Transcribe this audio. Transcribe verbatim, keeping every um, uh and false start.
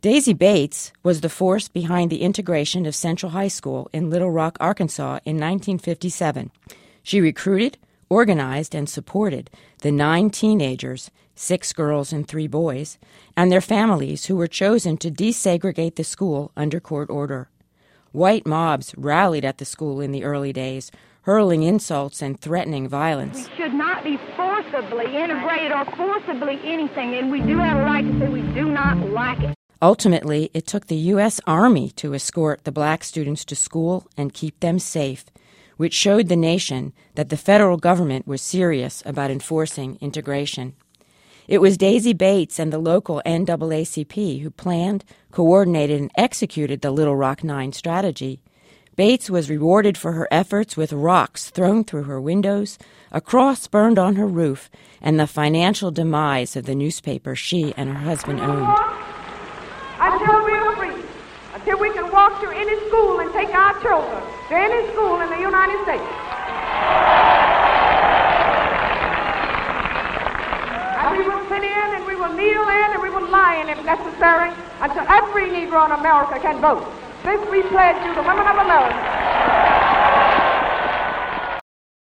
Daisy Bates was the force behind the integration of Central High School in Little Rock, Arkansas in nineteen fifty-seven. She recruited, organized, and supported the nine teenagers, six girls and three boys, and their families who were chosen to desegregate the school under court order. White mobs rallied at the school in the early days, hurling insults and threatening violence. We should not be forcibly integrated or forcibly anything, and we do have a right to say we do not like it. Ultimately, it took the U S Army to escort the black students to school and keep them safe, which showed the nation that the federal government was serious about enforcing integration. It was Daisy Bates and the local N double A C P who planned, coordinated, and executed the Little Rock Nine strategy. Bates was rewarded for her efforts with rocks thrown through her windows, a cross burned on her roof, and the financial demise of the newspaper she and her husband owned. Until we are free, until we can walk to any school and take our children to any school in the United States. And we will sit in and we will kneel in and we will lie in if necessary until every Negro in America can vote. This we pledge to the women of America.